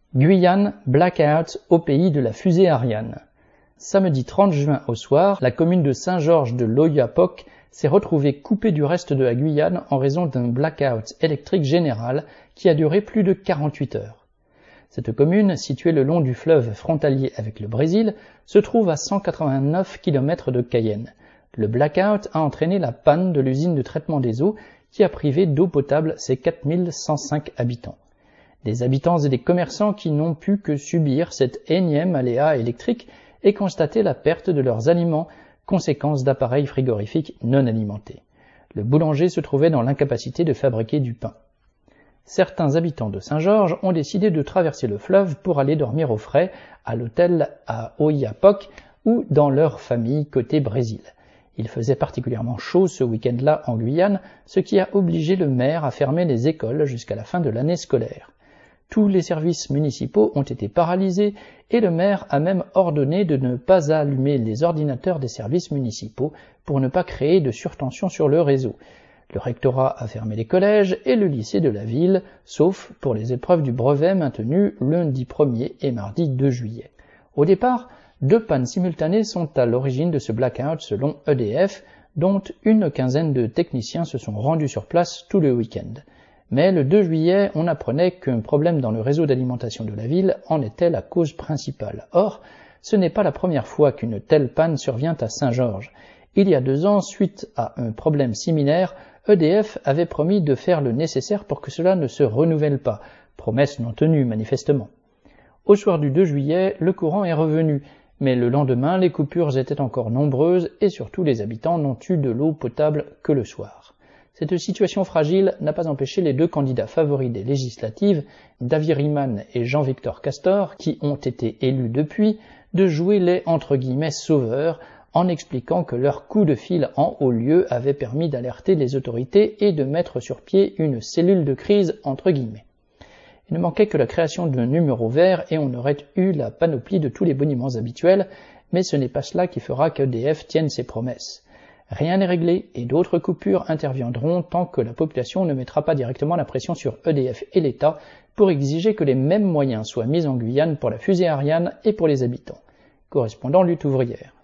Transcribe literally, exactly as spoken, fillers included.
Guyane, blackout au pays de la fusée Ariane. Samedi trente juin au soir, la commune de Saint-Georges de l'Oyapock s'est retrouvée coupée du reste de la Guyane en raison d'un blackout électrique général qui a duré plus de quarante-huit heures. Cette commune, située le long du fleuve frontalier avec le Brésil, se trouve à cent quatre-vingt-neuf kilomètres de Cayenne. Le blackout a entraîné la panne de l'usine de traitement des eaux qui a privé d'eau potable ses quatre mille cent cinq habitants. Des habitants et des commerçants qui n'ont pu que subir cet énième aléa électrique et constater la perte de leurs aliments, conséquence d'appareils frigorifiques non alimentés. Le boulanger se trouvait dans l'incapacité de fabriquer du pain. Certains habitants de Saint-Georges ont décidé de traverser le fleuve pour aller dormir au frais à l'hôtel à Oyapock ou dans leur famille côté Brésil. Il faisait particulièrement chaud ce week-end-là en Guyane, ce qui a obligé le maire à fermer les écoles jusqu'à la fin de l'année scolaire. Tous les services municipaux ont été paralysés et le maire a même ordonné de ne pas allumer les ordinateurs des services municipaux pour ne pas créer de surtension sur le réseau. Le rectorat a fermé les collèges et le lycée de la ville, sauf pour les épreuves du brevet maintenues lundi premier et mardi deux juillet. Au départ, deux pannes simultanées sont à l'origine de ce blackout selon E D F, dont une quinzaine de techniciens se sont rendus sur place tout le week-end. Mais le deux juillet, on apprenait qu'un problème dans le réseau d'alimentation de la ville en était la cause principale. Or, ce n'est pas la première fois qu'une telle panne survient à Saint-Georges. Il y a deux ans, suite à un problème similaire, E D F avait promis de faire le nécessaire pour que cela ne se renouvelle pas, promesse non tenue manifestement. Au soir du deux juillet, le courant est revenu, mais le lendemain, les coupures étaient encore nombreuses et surtout les habitants n'ont eu de l'eau potable que le soir. Cette situation fragile n'a pas empêché les deux candidats favoris des législatives, Davy Riemann et Jean-Victor Castor, qui ont été élus depuis, de jouer les entre guillemets sauveurs, en expliquant que leur coup de fil en haut lieu avait permis d'alerter les autorités et de mettre sur pied une cellule de crise entre guillemets. Il ne manquait que la création d'un numéro vert et on aurait eu la panoplie de tous les boniments habituels, mais ce n'est pas cela qui fera qu'E D F tienne ses promesses. Rien n'est réglé et d'autres coupures interviendront tant que la population ne mettra pas directement la pression sur E D F et l'État pour exiger que les mêmes moyens soient mis en Guyane pour la fusée Ariane et pour les habitants. Correspondant Lutte ouvrière.